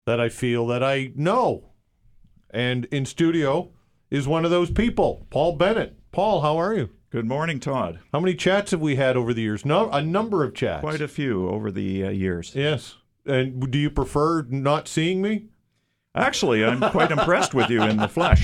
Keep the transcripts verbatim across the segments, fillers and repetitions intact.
that I feel that I know. And in studio is one of those people, Paul Bennett. Paul, how are you? Good morning, Todd. How many chats have we had over the years? No, a number of chats. Quite a few over the uh, years. Yes. And do you prefer not seeing me? Actually, I'm quite impressed with you in the flesh.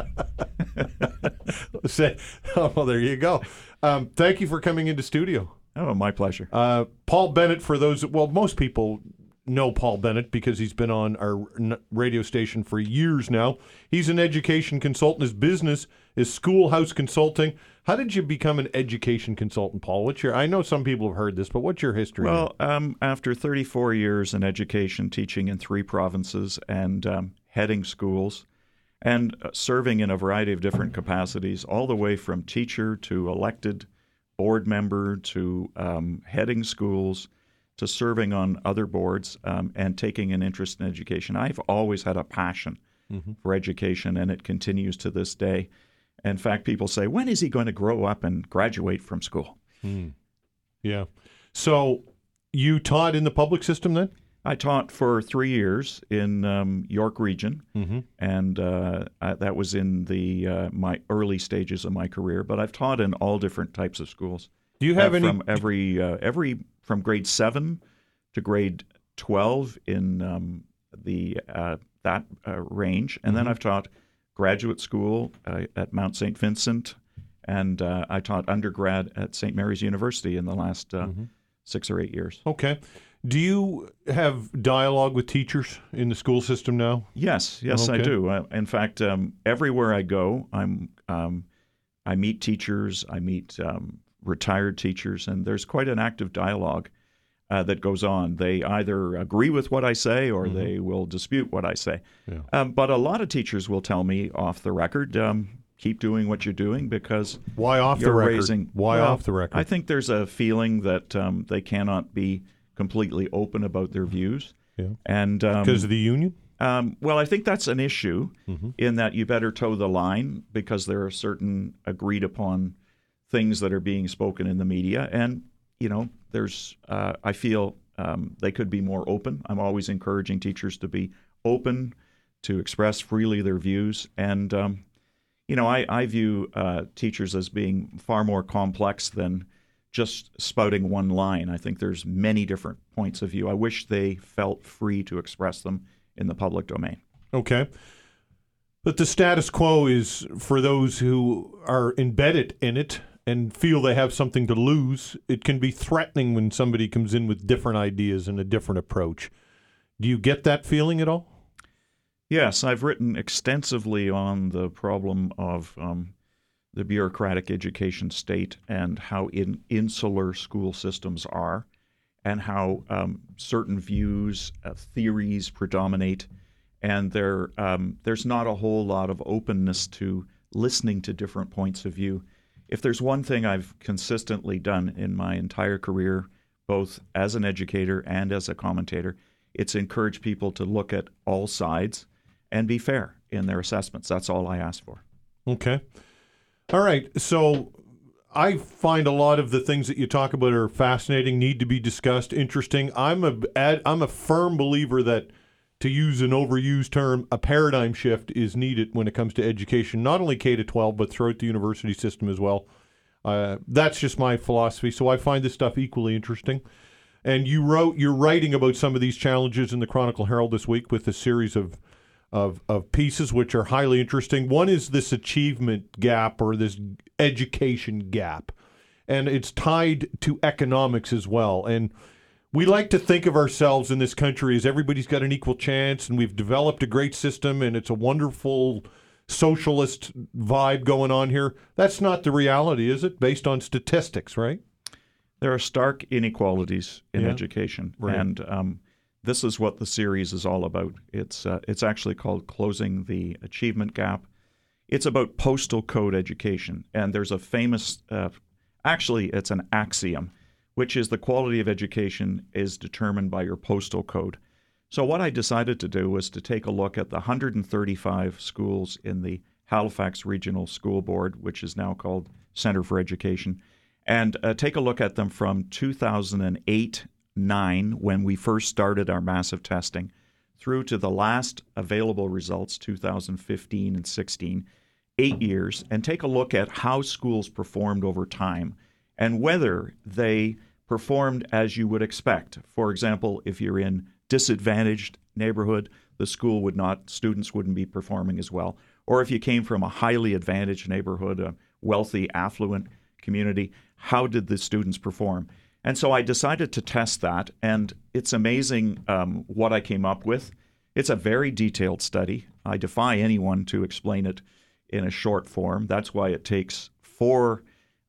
Say, oh, well, there you go. Um, thank you for coming into studio. Oh, my pleasure. Uh, Paul Bennett, for those, well, most people know Paul Bennett because he's been on our radio station for years now. He's an education consultant. His business is Schoolhouse Consulting. How did you become an education consultant, Paul? What's your? I know some people have heard this, but what's your history? Well, um, after thirty-four years in education, teaching in three provinces and um, heading schools and serving in a variety of different capacities, all the way from teacher to elected board member to um, heading schools to serving on other boards um, and taking an interest in education. I've always had a passion mm-hmm. for education, and it continues to this day. In fact, people say, when is he going to grow up and graduate from school? Mm. Yeah. So you taught in the public system then? I taught for three years in um, York Region, mm-hmm. and uh, I, that was in the uh, my early stages of my career. But I've taught in all different types of schools. Do you have uh, any from every uh, every from grade seven to grade twelve in um, the uh, that uh, range, and mm-hmm. then I've taught graduate school uh, at Mount Saint Vincent, and uh, I taught undergrad at Saint Mary's University in the last uh, mm-hmm. six or eight years. Okay. Do you have dialogue with teachers in the school system now? Yes, yes, okay. I do. I, in fact, um, everywhere I go, I'm um, I meet teachers, I meet um, retired teachers, and there's quite an active dialogue uh, that goes on. They either agree with what I say or mm-hmm. they will dispute what I say. Yeah. Um, but a lot of teachers will tell me off the record, um, keep doing what you're doing because why off you're the record? raising. Why well, off the record? I think there's a feeling that um, they cannot be completely open about their views. Yeah. And um, because of the union? Um, well, I think that's an issue mm-hmm. in that you better toe the line because there are certain agreed upon things that are being spoken in the media. And, you know, there's, uh, I feel um, they could be more open. I'm always encouraging teachers to be open, to express freely their views. And, um, you know, I, I view uh, teachers as being far more complex than just spouting one line. I think there's many different points of view. I wish they felt free to express them in the public domain. Okay. But the status quo is for those who are embedded in it and feel they have something to lose. It can be threatening when somebody comes in with different ideas and a different approach. Do you get that feeling at all? Yes, I've written extensively on the problem of um, the bureaucratic education state and how in, insular school systems are and how um, certain views, uh, theories predominate, and there um, there's not a whole lot of openness to listening to different points of view. If there's one thing I've consistently done in my entire career, both as an educator and as a commentator, it's encourage people to look at all sides and be fair in their assessments. That's all I ask for. Okay. All right. So I find a lot of the things that you talk about are fascinating, need to be discussed, interesting. I'm a I'm a firm believer that, to use an overused term, a paradigm shift is needed when it comes to education, not only K to twelve, but throughout the university system as well. Uh, that's just my philosophy. So I find this stuff equally interesting. And you wrote, you're writing about some of these challenges in the Chronicle Herald this week with a series of Of, of pieces which are highly interesting. One is this achievement gap or this education gap, and it's tied to economics as well. And we like to think of ourselves in this country as everybody's got an equal chance, and we've developed a great system, and it's a wonderful socialist vibe going on here. That's not the reality, is it? Based on statistics, right? There are stark inequalities in yeah. education, right. and um, this is what the series is all about. It's uh, it's actually called Closing the Achievement Gap. It's about postal code education, and there's a famous, uh, actually it's an axiom, which is the quality of education is determined by your postal code. So what I decided to do was to take a look at the one hundred thirty-five schools in the Halifax Regional School Board, which is now called Centre for Education, and uh, take a look at them from two thousand eight nine, when we first started our massive testing, through to the last available results, two thousand fifteen and sixteen, eight years, and take a look at how schools performed over time and whether they performed as you would expect. For example, if you're in disadvantaged neighborhood, the school would not, students wouldn't be performing as well. Or if you came from a highly advantaged neighborhood, a wealthy, affluent community, how did the students perform? And so I decided to test that, and it's amazing um, what I came up with. It's a very detailed study. I defy anyone to explain it in a short form. That's why it takes four,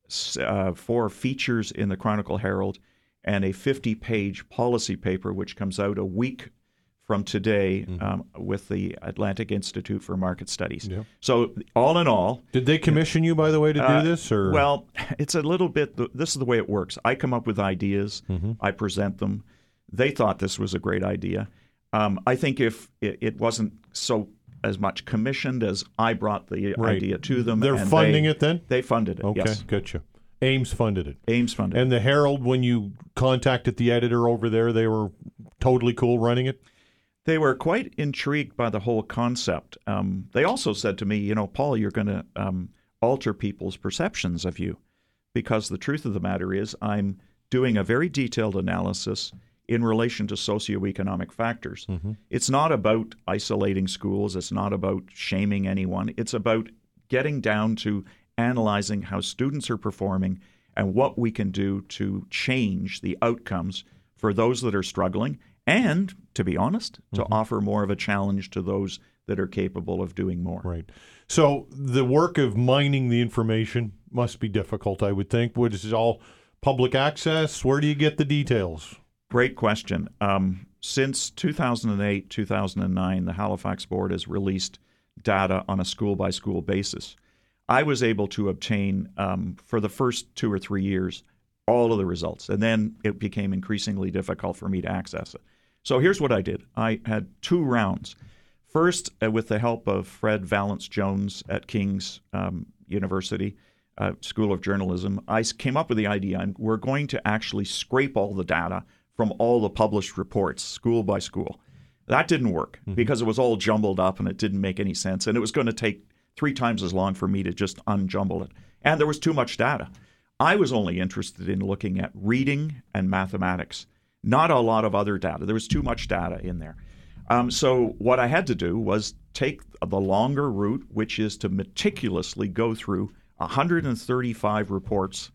uh, four features in the Chronicle Herald and a fifty-page policy paper, which comes out a week from today mm-hmm. um, with the Atlantic Institute for Market Studies. Yep. So all in all... Did they commission you, by the way, to uh, do this? Or? Well, it's a little bit... This is the way it works. I come up with ideas. Mm-hmm. I present them. They thought this was a great idea. Um, I think if it, it wasn't so as much commissioned as I brought the right. idea to them. They're and funding they, it then? They funded it, okay, yes. Okay, gotcha. Ames funded it. Ames funded and it. And the Herald, when you contacted the editor over there, they were totally cool running it? They were quite intrigued by the whole concept. Um, they also said to me, you know, Paul, you're going to um, alter people's perceptions of you, because the truth of the matter is I'm doing a very detailed analysis in relation to socioeconomic factors. Mm-hmm. It's not about isolating schools. It's not about shaming anyone. It's about getting down to analyzing how students are performing and what we can do to change the outcomes for those that are struggling, and, to be honest, to mm-hmm. offer more of a challenge to those that are capable of doing more. Right. So the work of mining the information must be difficult, I would think. What is it, all public access? Where do you get the details? Great question. Um, since two thousand eight, two thousand nine, the Halifax Board has released data on a school-by-school basis. I was able to obtain, um, for the first two or three years, all of the results, and then it became increasingly difficult for me to access it. So here's what I did. I had two rounds. First, uh, with the help of Fred Valence-Jones at King's um, University uh, School of Journalism, I came up with the idea, and we're going to actually scrape all the data from all the published reports, school by school. That didn't work mm-hmm. because it was all jumbled up and it didn't make any sense, and it was going to take three times as long for me to just unjumble it. And there was too much data. I was only interested in looking at reading and mathematics, not a lot of other data. There was too much data in there. Um, so what I had to do was take the longer route, which is to meticulously go through one hundred thirty-five reports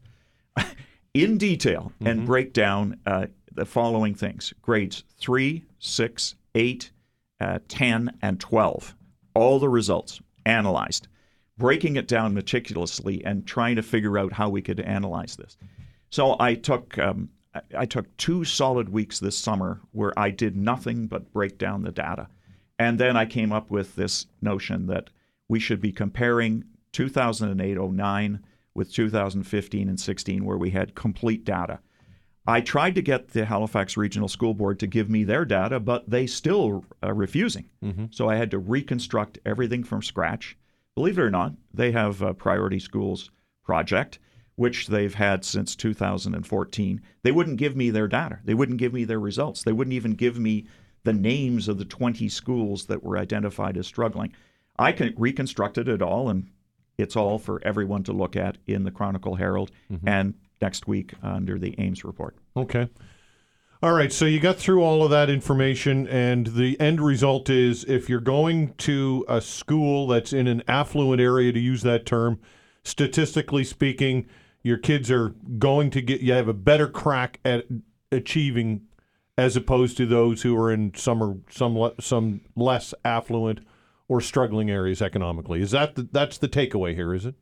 in detail mm-hmm. and break down uh, the following things: grades three, six, eight, uh, ten, and twelve. All the results analyzed, breaking it down meticulously and trying to figure out how we could analyze this. So I took um, I took two solid weeks this summer where I did nothing but break down the data. And then I came up with this notion that we should be comparing two thousand eight oh nine with two thousand fifteen and sixteen, where we had complete data. I tried to get the Halifax Regional School Board to give me their data, but they still are refusing. Mm-hmm. So I had to reconstruct everything from scratch. Believe it or not, they have a Priority Schools project, which they've had since two thousand fourteen. They wouldn't give me their data. They wouldn't give me their results. They wouldn't even give me the names of the twenty schools that were identified as struggling. I can reconstructed it all, and it's all for everyone to look at in the Chronicle Herald mm-hmm. and next week under the Ames report. Okay. All right, so you got through all of that information, and the end result is if you're going to a school that's in an affluent area, to use that term, statistically speaking, your kids are going to get, you have a better crack at achieving as opposed to those who are in some or some some less affluent or struggling areas economically. Is that the, that's the takeaway here, is it?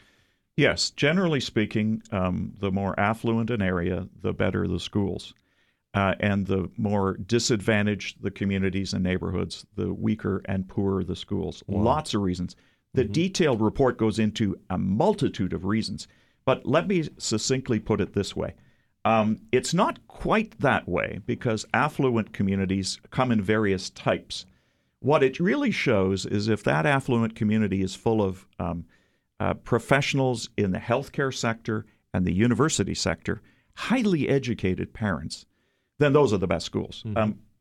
Yes. Generally speaking, um, the more affluent an area, the better the schools. Uh, and the more disadvantaged the communities and neighborhoods, the weaker and poorer the schools. Wow. Lots of reasons. The mm-hmm. detailed report goes into a multitude of reasons. But let me succinctly put it this way. Um, it's not quite that way because affluent communities come in various types. What it really shows is if that affluent community is full of um, uh, professionals in the healthcare sector and the university sector, highly educated parents, then those are the best schools. Mm-hmm. Um,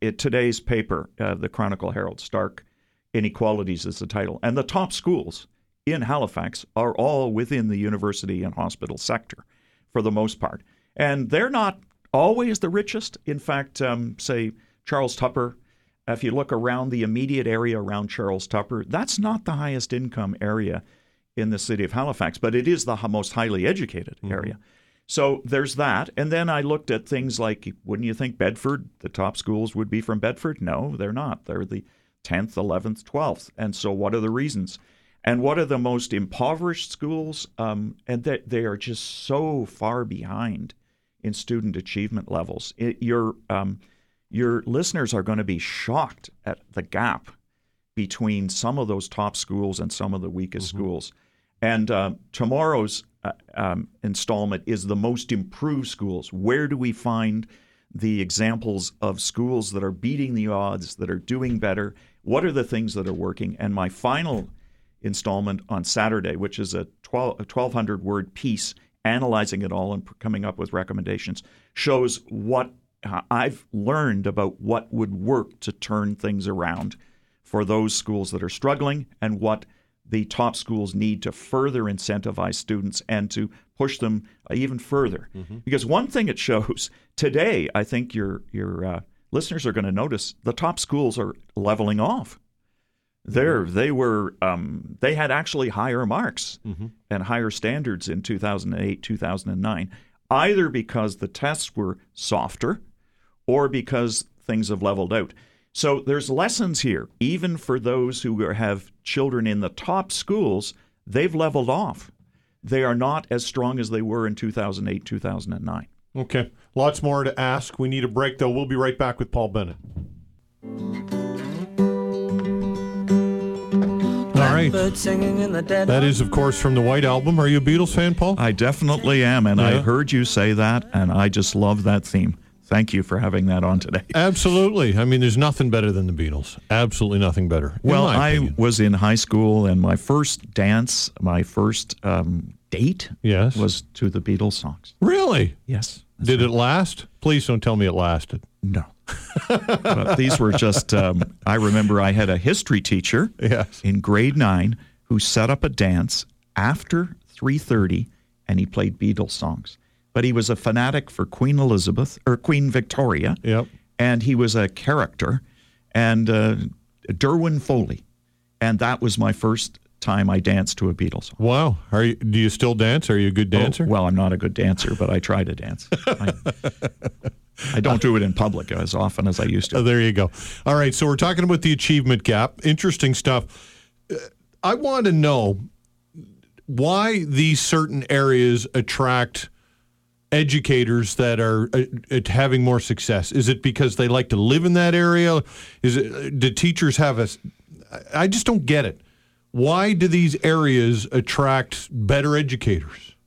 it, today's paper, uh, the Chronicle Herald, Stark Inequalities is the title. And the top schools in Halifax are all within the university and hospital sector for the most part. And they're not always the richest. In fact, um, say Charles Tupper, if you look around the immediate area around Charles Tupper, that's not the highest income area in the city of Halifax, but it is the most highly educated mm-hmm. area. So there's that. And then I looked at things like, wouldn't you think Bedford, the top schools would be from Bedford? No, they're not. They're the tenth, eleventh, twelfth. And so what are the reasons? And what are the most impoverished schools? Um, and they, they are just so far behind in student achievement levels. It, your, um, your listeners are going to be shocked at the gap between some of those top schools and some of the weakest mm-hmm. schools. And uh, tomorrow's uh, um, installment is the most improved schools. Where do we find the examples of schools that are beating the odds, that are doing better? What are the things that are working? And my final installment on Saturday, which is a twelve hundred word piece analyzing it all and coming up with recommendations, shows what I've learned about what would work to turn things around for those schools that are struggling and what the top schools need to further incentivize students and to push them even further. Mm-hmm. Because one thing it shows today, I think your your uh, listeners are going to notice, the top schools are leveling off. They're, they were um, they had actually higher marks mm-hmm. and higher standards in two thousand eight, two thousand nine, either because the tests were softer or because things have leveled out. So there's lessons here. Even for those who have children in the top schools, they've leveled off. They are not as strong as they were in two thousand eight, two thousand nine. Okay. Lots more to ask. We need a break, though. We'll be right back with Paul Bennett. All right. That is, of course, from the White Album. Are you a Beatles fan, Paul? I definitely am, and yeah. I heard you say that, and I just love that theme. Thank you for having that on today. Absolutely. I mean, there's nothing better than the Beatles. Absolutely nothing better. Well, I was in high school, and my first dance, my first um, date yes. was to the Beatles songs. Really? Yes. Did right. it last? Please don't tell me it lasted. No. But these were just, um, I remember I had a history teacher yes. in grade nine who set up a dance after three thirty, and he played Beatles songs. But he was a fanatic for Queen Elizabeth, or Queen Victoria, yep. and he was a character, and uh, Derwin Foley. And that was my first time I danced to a Beatles song. Wow. Are you, do you still dance? Are you a good dancer? Oh, well, I'm not a good dancer, but I try to dance. I, I don't do it in public as often as I used to. Oh, there you go. All right, so we're talking about the achievement gap. Interesting stuff. I want to know why these certain areas attract educators that are uh, having more success. Is it because they like to live in that area? Is it, do teachers have a... I just don't get it. Why do these areas attract better educators?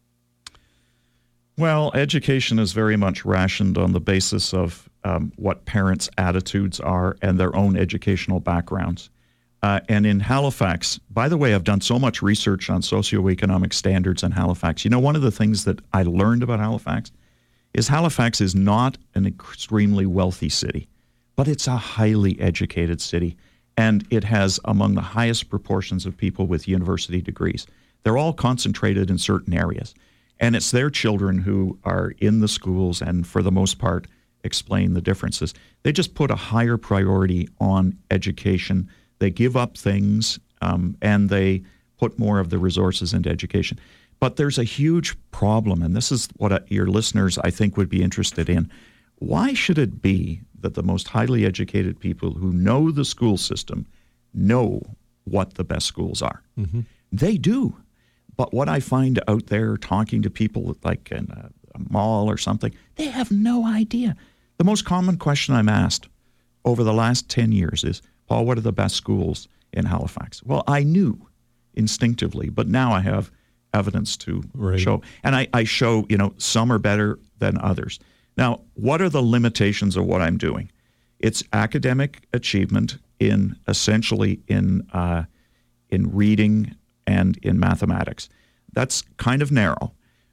Well, education is very much rationed on the basis of um, what parents' attitudes are and their own educational backgrounds. Uh, and in Halifax, by the way, I've done so much research on socioeconomic standards in Halifax. You know, one of the things that I learned about Halifax is Halifax is not an extremely wealthy city, but it's a highly educated city, and it has among the highest proportions of people with university degrees. They're all concentrated in certain areas, and it's their children who are in the schools and, for the most part, explain the differences. They just put a higher priority on education. They give up things, um, and they put more of the resources into education. But there's a huge problem, and this is what uh, your listeners, I think, would be interested in. Why should it be that the most highly educated people who know the school system know what the best schools are? Mm-hmm. They do. But what I find out there talking to people like in a, a mall or something, they have no idea. The most common question I'm asked over the last ten years is, Paul, what are the best schools in Halifax? Well, I knew instinctively, but now I have evidence to right. show. And I, I show, you know, some are better than others. Now, what are the limitations of what I'm doing? It's academic achievement in essentially in uh, in reading and in mathematics. That's kind of narrow.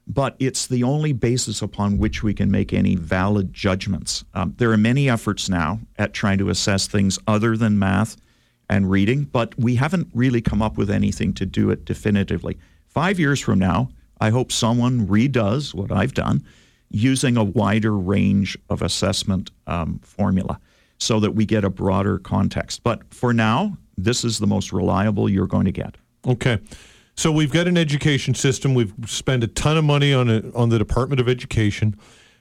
but it's the only basis upon which we can make any valid judgments. Um, there are many efforts now at trying to assess things other than math and reading, but we haven't really come up with anything to do it definitively. Five years from now, I hope someone redoes what I've done using a wider range of assessment um, formula so that we get a broader context. But for now, this is the most reliable you're going to get. Okay. So we've got an education system. We've spent a ton of money on it, on the Department of Education.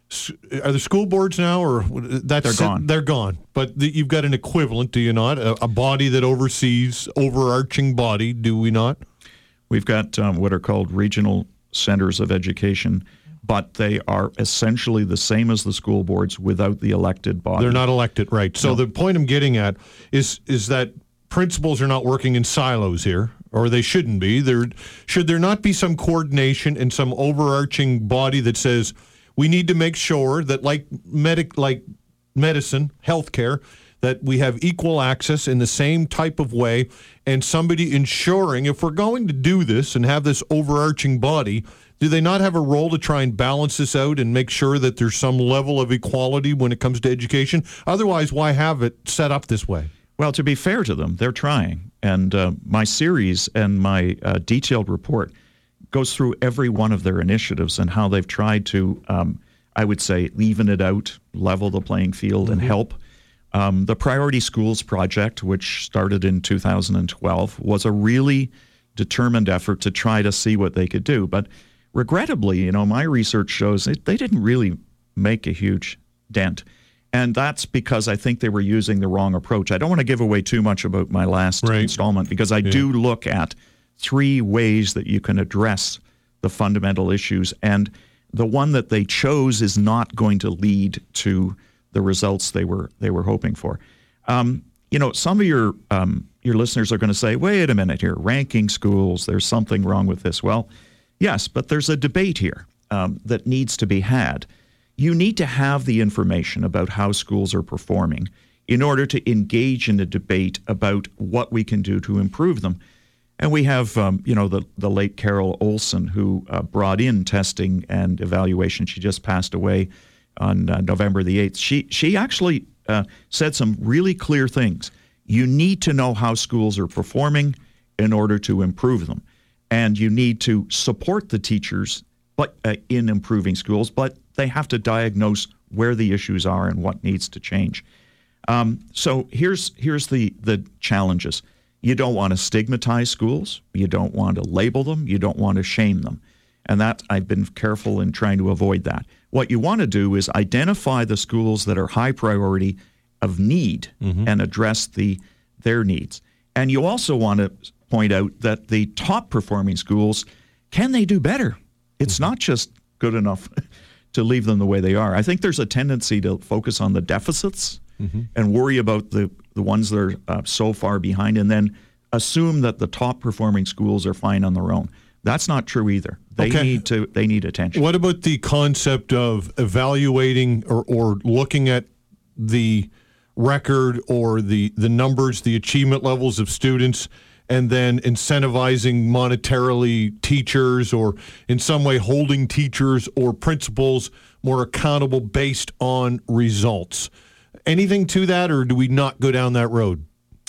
Are the school boards now, or that's they're gone? They're gone. But the, you've got an equivalent, do you not? A, a body that oversees, overarching body, do we not? We've got um, what are called regional centers of education, but they are essentially the same as the school boards without the elected body. They're not elected, right? So no. The point I'm getting at is is that principals are not working in silos here, or they shouldn't be. There should there not be some coordination and some overarching body that says we need to make sure that, like medic, like medicine, healthcare, that we have equal access in the same type of way, and somebody ensuring, if we're going to do this and have this overarching body, do they not have a role to try and balance this out and make sure that there's some level of equality when it comes to education? Otherwise, why have it set up this way? Well, to be fair to them, they're trying. And uh, my series and my uh, detailed report goes through every one of their initiatives and how they've tried to, um, I would say, even it out, level the playing field, mm-hmm. and help. Um, the Priority Schools Project, which started in two thousand twelve, was a really determined effort to try to see what they could do. But regrettably, you know, my research shows it, they didn't really make a huge dent. And that's because I think they were using the wrong approach. I don't want to give away too much about my last right. installment, because I yeah. do look at three ways that you can address the fundamental issues. And the one that they chose is not going to lead to the results they were they were hoping for. Um, you know, some of your um, your listeners are going to say, wait a minute here, ranking schools, there's something wrong with this. Well, yes, but there's a debate here um, that needs to be had. You need to have the information about how schools are performing in order to engage in a debate about what we can do to improve them. And we have, um, you know, the, the late Carol Olson, who uh, brought in testing and evaluation. She just passed away on uh, November the eighth. She, she actually uh, said some really clear things. You need to know how schools are performing in order to improve them. And you need to support the teachers but uh, in improving schools, but they have to diagnose where the issues are and what needs to change. Um, so here's here's the, the challenges. You don't want to stigmatize schools. You don't want to label them. You don't want to shame them. And that I've been careful in trying to avoid that. What you want to do is identify the schools that are high priority of need mm-hmm. and address the their needs. And you also want to point out that the top performing schools, can they do better? It's mm-hmm. not just good enough to leave them the way they are. I think there's a tendency to focus on the deficits mm-hmm. and worry about the, the ones that are uh, so far behind, and then assume that the top performing schools are fine on their own. That's not true either. They okay. need to. They need attention. What about the concept of evaluating or, or looking at the record or the, the numbers, the achievement levels of students, and then incentivizing monetarily teachers, or in some way holding teachers or principals more accountable based on results? Anything to that, or do we not go down that road?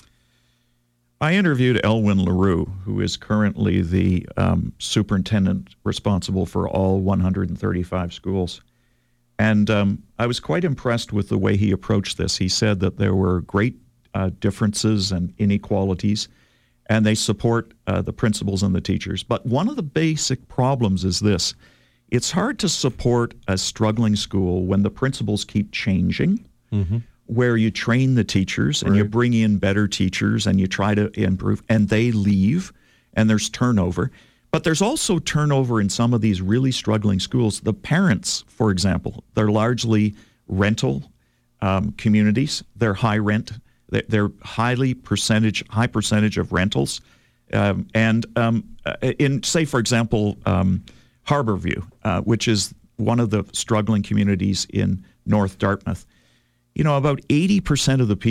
I interviewed Elwyn LaRue, who is currently the um, superintendent responsible for all one hundred thirty-five schools. And um, I was quite impressed with the way he approached this. He said that there were great uh, differences and inequalities, and they support uh, the principals and the teachers. But one of the basic problems is this. It's hard to support a struggling school when the principals keep changing, mm-hmm. where you train the teachers and right. you bring in better teachers and you try to improve, and they leave, and there's turnover. But there's also turnover in some of these really struggling schools. The parents, for example, they're largely rental um, communities. They're high rent. They're highly percentage, high percentage of rentals. Um, and um, in, say, for example, um, Harborview, uh, which is one of the struggling communities in North Dartmouth, you know, about eighty percent of the people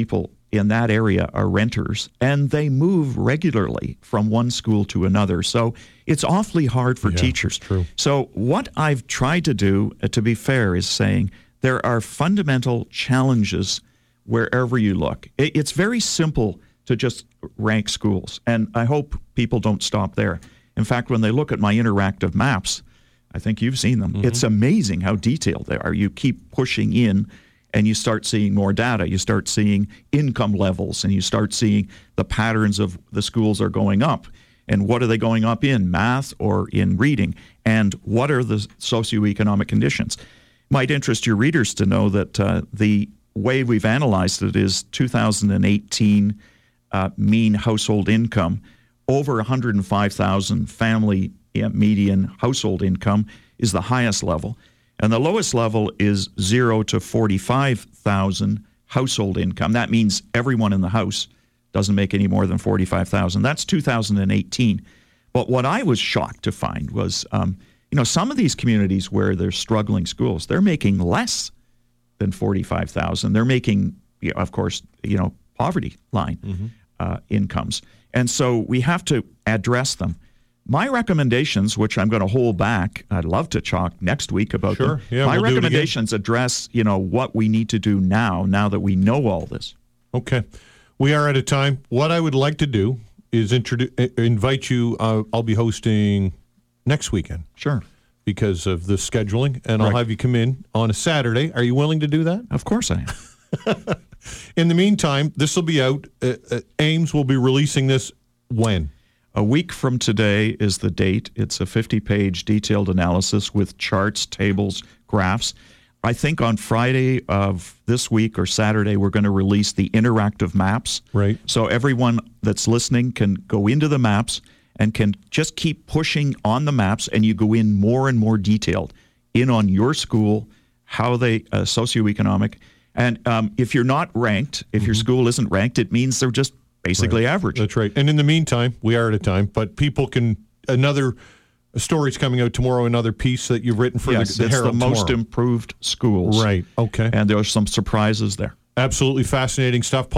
in that area are renters, and they move regularly from one school to another. So it's awfully hard for Yeah, teachers. true. So what I've tried to do, uh, to be fair, is saying there are fundamental challenges wherever you look. It, it's very simple to just rank schools, and I hope people don't stop there. In fact, when they look at my interactive maps, I think you've seen them. Mm-hmm. It's amazing how detailed they are. You keep pushing in, and you start seeing more data. You start seeing income levels, and you start seeing the patterns of the schools are going up. And what are they going up in, math or in reading? And what are the socioeconomic conditions? Might interest your readers to know that uh, the way we've analyzed it is two thousand eighteen uh, mean household income, over one hundred five thousand family yeah, median household income is the highest level. And the lowest level is zero to forty-five thousand household income. That means everyone in the house doesn't make any more than forty-five thousand. That's two thousand eighteen. But what I was shocked to find was, um, you know, some of these communities where there's struggling schools, they're making less than forty-five thousand. They're making, you know, of course, you know, poverty line mm-hmm. uh, incomes. And so we have to address them. My recommendations, which I'm going to hold back, I'd love to talk next week about sure. them. Yeah, My we'll recommendations address, you know, what we need to do now, now that we know all this. Okay. We are at a time. What I would like to do is introduce, invite you. Uh, I'll be hosting next weekend. Sure. Because of the scheduling, and right. I'll have you come in on a Saturday. Are you willing to do that? Of course I am. In the meantime, this will be out. Uh, uh, Ames will be releasing this when? A week from today is the date. It's a fifty-page detailed analysis with charts, tables, graphs. I think on Friday of this week or Saturday, we're going to release the interactive maps. Right. So everyone that's listening can go into the maps and can just keep pushing on the maps, and you go in more and more detailed in on your school, how they uh, socioeconomic. And um, if you're not ranked, if mm-hmm. your school isn't ranked, it means they're just basically right. average. That's right. And in the meantime, we are at a time, but people can, another story's coming out tomorrow, another piece that you've written for yes, the, the it's Herald the most tomorrow. improved schools. Right. Okay. And there are some surprises there. Absolutely fascinating stuff.